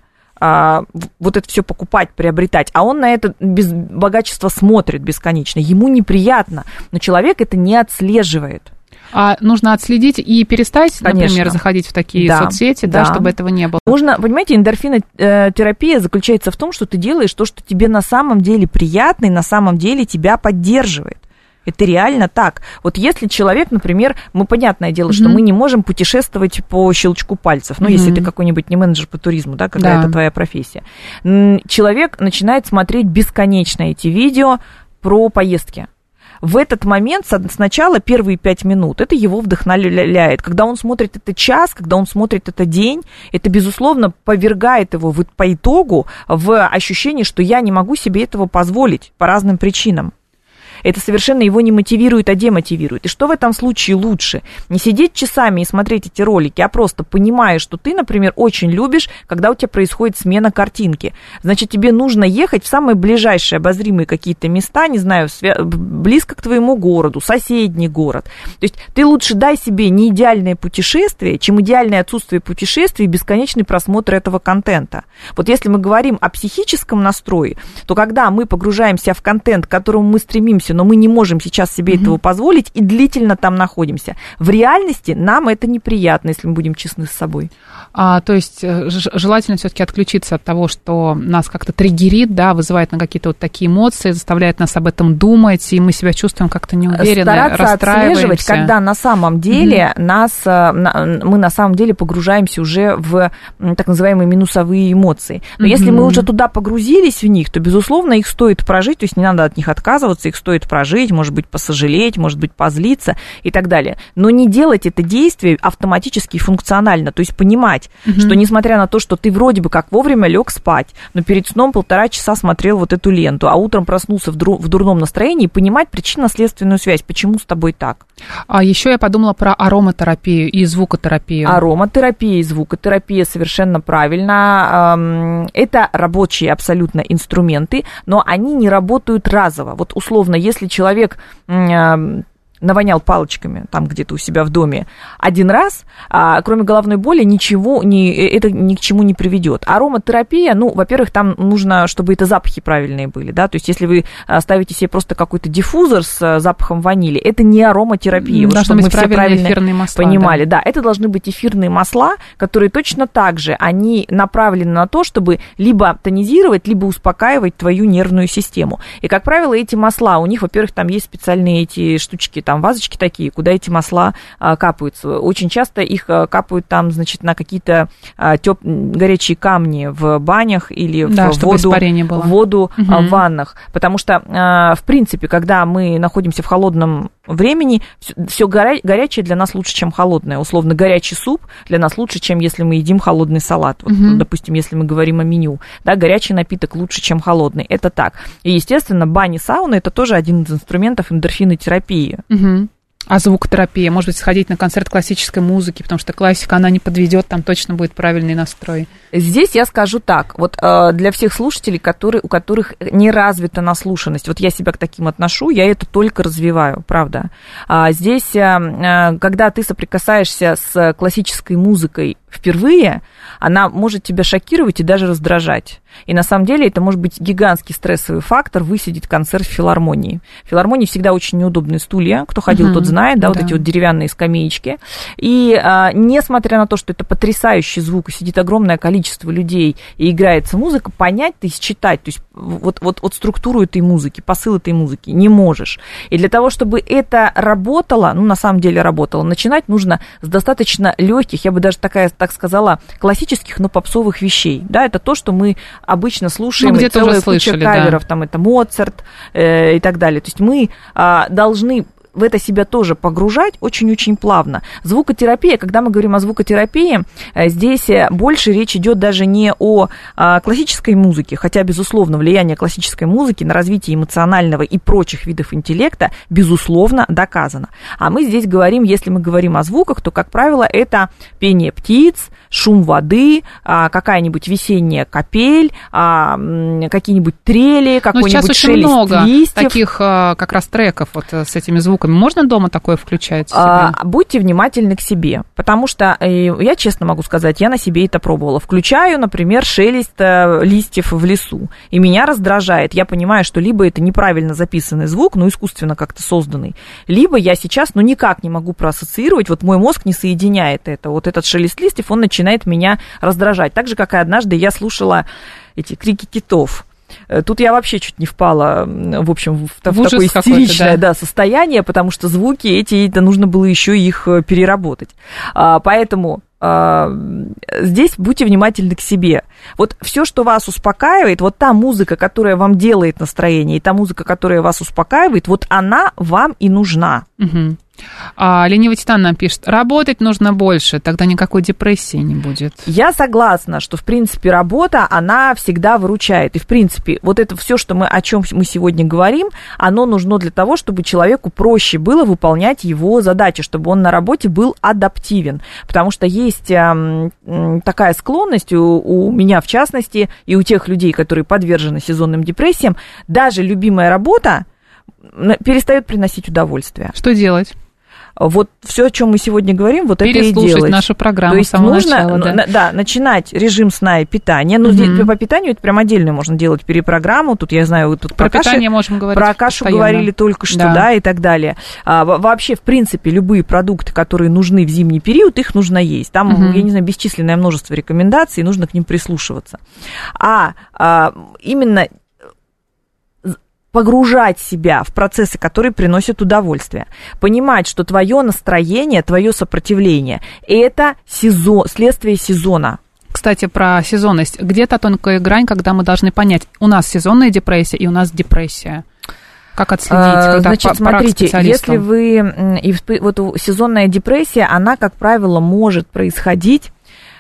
вот это все покупать, приобретать, а он на это без богачества смотрит бесконечно, ему неприятно, но человек это не отслеживает. А нужно отследить и перестать, конечно. Например, заходить в такие да, соцсети, да, да, чтобы этого не было. Нужно, понимаете, эндорфинотерапия заключается в том, что ты делаешь то, что тебе на самом деле приятно и на самом деле тебя поддерживает. Это реально так. Вот если человек, например, мы, понятное дело, mm-hmm. что мы не можем путешествовать по щелчку пальцев, ну, mm-hmm. если ты какой-нибудь не менеджер по туризму, да, какая-то да. твоя профессия. Человек начинает смотреть бесконечно эти видео про поездки. В этот момент сначала первые пять минут это его вдохновляет. Когда он смотрит это час, когда он смотрит это день, это, безусловно, повергает его по итогу в ощущение, что я не могу себе этого позволить по разным причинам. Это совершенно его не мотивирует, а демотивирует. И что в этом случае лучше? Не сидеть часами и смотреть эти ролики, а просто понимая, что ты, например, очень любишь, когда у тебя происходит смена картинки. Значит, тебе нужно ехать в самые ближайшие обозримые какие-то места, не знаю, близко к твоему городу, соседний город. То есть ты лучше дай себе не идеальное путешествие, чем идеальное отсутствие путешествий и бесконечный просмотр этого контента. Вот если мы говорим о психическом настрое, то когда мы погружаемся в контент, к которому мы стремимся, но мы не можем сейчас себе mm-hmm. этого позволить и длительно там находимся, в реальности нам это неприятно, если мы будем честны с собой. А, то есть желательно все-таки отключиться от того, что нас как-то триггерит, да, вызывает на какие-то вот такие эмоции, заставляет нас об этом думать, и мы себя чувствуем как-то неуверенно, стараться расстраиваемся. Отслеживать, когда на самом деле mm-hmm. нас, мы на самом деле погружаемся уже в так называемые минусовые эмоции. Но mm-hmm. если мы уже туда погрузились в них, то, безусловно, их стоит прожить, то есть не надо от них отказываться, их стоит прожить, может быть, посожалеть, может быть, позлиться и так далее. Но не делать это действие автоматически и функционально, то есть понимать, mm-hmm. что несмотря на то, что ты вроде бы как вовремя лег спать, но перед сном полтора часа смотрел вот эту ленту, а утром проснулся в, дру- в дурном настроении, понимать причинно-следственную связь, почему с тобой так. А еще я подумала про ароматерапию и звукотерапию. Ароматерапия и звукотерапия совершенно правильно. Это рабочие абсолютно инструменты, но они не работают разово. Вот условно, если человек навонял палочками там где-то у себя в доме один раз, а, кроме головной боли, ничего, не, это ни к чему не приведет. Ароматерапия, ну, во-первых, там нужно, чтобы это запахи правильные были, да, то есть если вы ставите себе просто какой-то диффузор с запахом ванили, это не ароматерапия, вот, чтобы мы все правильно эфирные масла, понимали. Да. да, это должны быть эфирные масла, которые точно так же, они направлены на то, чтобы либо тонизировать, либо успокаивать твою нервную систему. И, как правило, эти масла, у них, во-первых, там есть специальные эти штучки, там вазочки такие, куда эти масла а, капаются. Очень часто их а, капают там, значит, на какие-то а, теп... горячие камни в банях или да, в воду, в воду угу. а, в ваннах. Потому что, а, в принципе, когда мы находимся в холодном времени, все, все горя... горячее для нас лучше, чем холодное. Условно, горячий суп для нас лучше, чем если мы едим холодный салат. Вот, угу. допустим, если мы говорим о меню. Да, горячий напиток лучше, чем холодный. Это так. И, естественно, бани, сауны – это тоже один из инструментов эндорфинотерапии. Угу. А звукотерапия? Может быть, сходить на концерт классической музыки, потому что классика, она не подведет, там точно будет правильный настрой. Здесь я скажу так, вот э, для всех слушателей, которые, у которых не развита наслушанность, вот я себя к таким отношу, я это только развиваю, правда. А здесь, э, когда ты соприкасаешься с классической музыкой впервые, она может тебя шокировать и даже раздражать. И на самом деле это может быть гигантский стрессовый фактор высидеть концерт в филармонии. В филармонии всегда очень неудобные стулья, кто ходил, uh-huh. тот знает, да, да, вот эти вот деревянные скамеечки. И а, несмотря на то, что это потрясающий звук, и сидит огромное количество людей, и играется музыка, понять, то есть читать, то есть вот, вот, вот структуру этой музыки, посыл этой музыки не можешь. И для того, чтобы это работало, ну, на самом деле работало, начинать нужно с достаточно легких, я бы даже такая, так сказала, классических, но попсовых вещей. Да, это то, что мы обычно слушаем, ну, где-то целая уже слышали, куча каверов, да. там это Моцарт э, и так далее. То есть мы а, должны в это себя тоже погружать очень-очень плавно. Звукотерапия, когда мы говорим о звукотерапии, здесь больше речь идет даже не о классической музыке, хотя, безусловно, влияние классической музыки на развитие эмоционального и прочих видов интеллекта, безусловно, доказано. А мы здесь говорим, если мы говорим о звуках, то, как правило, это пение птиц, шум воды, какая-нибудь весенняя капель, какие-нибудь трели, какой-нибудь шелест листьев. Сейчас очень много таких как раз треков вот с этими звуками. Можно дома такое включать? А, будьте внимательны к себе, потому что, я честно могу сказать, я на себе это пробовала. Включаю, например, шелест листьев в лесу, и меня раздражает. Я понимаю, что либо это неправильно записанный звук, ну, искусственно как-то созданный, либо я сейчас, ну, никак не могу проассоциировать, вот мой мозг не соединяет это. Вот этот шелест листьев, он начинает меня раздражать. Так же, как и однажды я слушала эти крики китов. Тут я вообще чуть не впала, в общем, в, в такое истеричное да. Да, состояние, потому что звуки эти, это нужно было еще их переработать. А, поэтому а, здесь будьте внимательны к себе. Вот все, что вас успокаивает, вот та музыка, которая вам делает настроение, и та музыка, которая вас успокаивает, вот она вам и нужна. Угу. А ленивый Титан нам пишет, работать нужно больше, тогда никакой депрессии не будет. Я согласна, что, в принципе, работа, она всегда выручает. И, в принципе, вот это все, что мы, о чем мы сегодня говорим, оно нужно для того, чтобы человеку проще было выполнять его задачи, чтобы он на работе был адаптивен. Потому что есть э, такая склонность у, у меня, в частности, и у тех людей, которые подвержены сезонным депрессиям, даже любимая работа перестает приносить удовольствие. Что делать? Вот все, о чем мы сегодня говорим, вот это и делать. Переслушать нашу программу. То есть с самого нужно начала, да. Да, начинать режим сна и питания. Ну, mm-hmm. по питанию это прям отдельно можно делать перепрограмму. Тут, я знаю, тут про, про питание каши, можем говорить про кашу постоянно. Говорили только что, да, да и так далее. А, вообще, в принципе, любые продукты, которые нужны в зимний период, их нужно есть. Там, mm-hmm. я не знаю, бесчисленное множество рекомендаций, нужно к ним прислушиваться. А, а именно... погружать себя в процессы, которые приносят удовольствие. Понимать, что твое настроение, твое сопротивление – это сезон, следствие сезона. Кстати, про сезонность. Где-то тонкая грань, когда мы должны понять, у нас сезонная депрессия и у нас депрессия. Как отследить? А, значит, смотрите, если вы... И вот сезонная депрессия, она, как правило, может происходить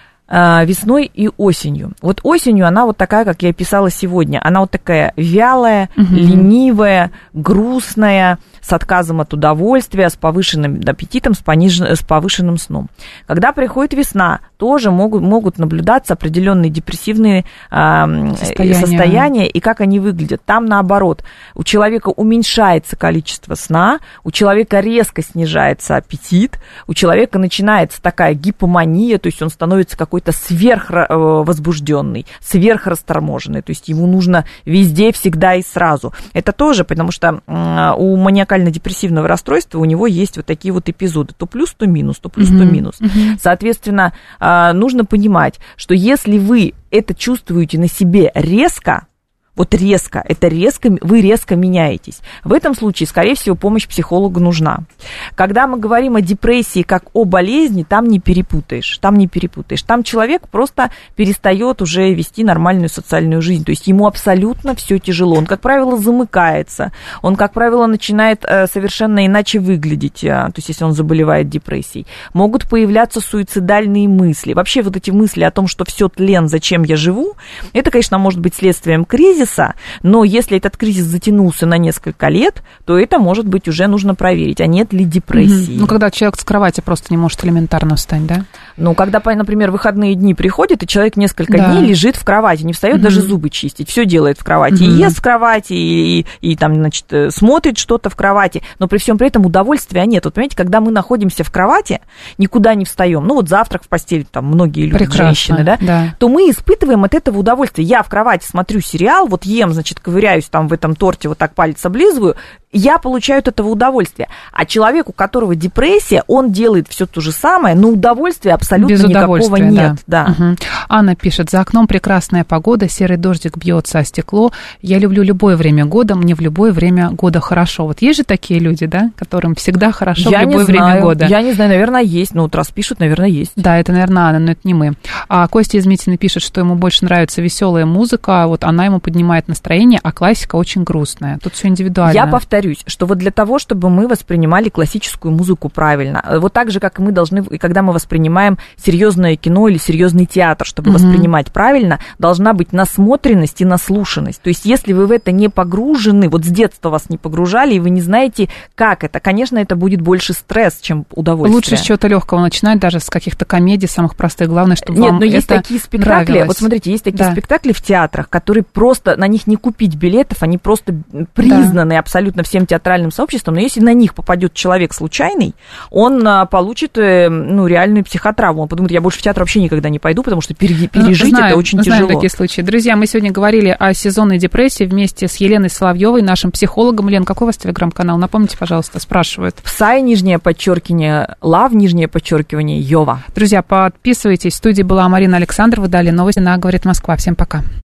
весной и осенью. Вот осенью она вот такая, как я писала сегодня. Она вот такая вялая, угу. ленивая, грустная, с отказом от удовольствия, с повышенным аппетитом, с, пониж... с повышенным сном. Когда приходит весна, тоже могут, могут наблюдаться определенные депрессивные э, состояния. состояния, и как они выглядят. Там, наоборот, у человека уменьшается количество сна, у человека резко снижается аппетит, у человека начинается такая гипомания, то есть он становится какой-то сверхвозбужденный, сверхрасторможенный, то есть ему нужно везде, всегда и сразу. Это тоже, потому что у маниакально-депрессивного расстройства у него есть вот такие вот эпизоды, то плюс, то минус, то плюс, mm-hmm. то минус. Mm-hmm. Соответственно, нужно понимать, что если вы это чувствуете на себе резко, вот резко, это резко, вы резко меняетесь. В этом случае, скорее всего, помощь психолога нужна. Когда мы говорим о депрессии как о болезни, там не перепутаешь, там не перепутаешь. Там человек просто перестает уже вести нормальную социальную жизнь, то есть ему абсолютно все тяжело. Он, как правило, замыкается, он, как правило, начинает совершенно иначе выглядеть, то есть если он заболевает депрессией. Могут появляться суицидальные мысли. Вообще вот эти мысли о том, что все тлен, зачем я живу, это, конечно, может быть следствием кризиса, но если этот кризис затянулся на несколько лет, то это, может быть, уже нужно проверить, а нет ли депрессии. Mm-hmm. Ну, когда человек с кровати просто не может элементарно встать, да? Ну, когда, например, выходные дни приходят, и человек несколько да. дней лежит в кровати, не встает mm-hmm. даже зубы чистить, все делает в кровати, mm-hmm. и ест в кровати, и, и, и там, значит, смотрит что-то в кровати, но при всем при этом удовольствия нет. Вот, понимаете, когда мы находимся в кровати, никуда не встаем, ну, вот завтрак в постели, там, многие любят, прекрасно, женщины, да, да, то мы испытываем от этого удовольствие. Я в кровати смотрю сериал, вот ем, значит, ковыряюсь там в этом торте, вот так палец облизываю, я получаю от этого удовольствие. А человек, у которого депрессия, он делает все то же самое, но удовольствия абсолютно без никакого нет. Да. Да. Угу. Анна пишет, за окном прекрасная погода, серый дождик бьется о стекло. Я люблю любое время года, мне в любое время года хорошо. Вот есть же такие люди, да, которым всегда хорошо я в любое время знаю. года. Я не знаю, наверное, есть. Ну, вот раз пишут, наверное, есть. Да, это, наверное, Анна, но это не мы. А Костя из Митины пишет, что ему больше нравится веселая музыка, вот она ему поднимает настроение, а классика очень грустная. Тут все индивидуально. Я повторюсь, что вот для того, чтобы мы воспринимали классическую музыку правильно, вот так же, как и мы должны, когда мы воспринимаем серьезное кино или серьезный театр, чтобы mm-hmm. воспринимать правильно, должна быть насмотренность и наслушанность. То есть, если вы в это не погружены, вот с детства вас не погружали, и вы не знаете, как это, конечно, это будет больше стресс, чем удовольствие. Лучше с чего-то легкого начинать, даже с каких-то комедий самых простых. Главное, чтобы Нет, вам но есть это такие спектакли, нравилось. Вот смотрите, есть такие да. спектакли в театрах, которые просто, на них не купить билетов, они просто признаны да. абсолютно всем театральным сообществом, но если на них попадет человек случайный, он получит ну, реальную психотравму. Он подумает, я больше в театр вообще никогда не пойду, потому что пережить знаем, это очень знаем тяжело. Такие случаи. Друзья, мы сегодня говорили о сезонной депрессии вместе с Еленой Соловьевой, нашим психологом. Лен, какой у вас телеграм-канал? Напомните, пожалуйста, спрашивают. Псай, нижнее подчеркивание, лав, нижнее подчеркивание, Йова. Друзья, подписывайтесь. В студии была Марина Александрова. Далее новости на «Говорит Москва». Всем пока.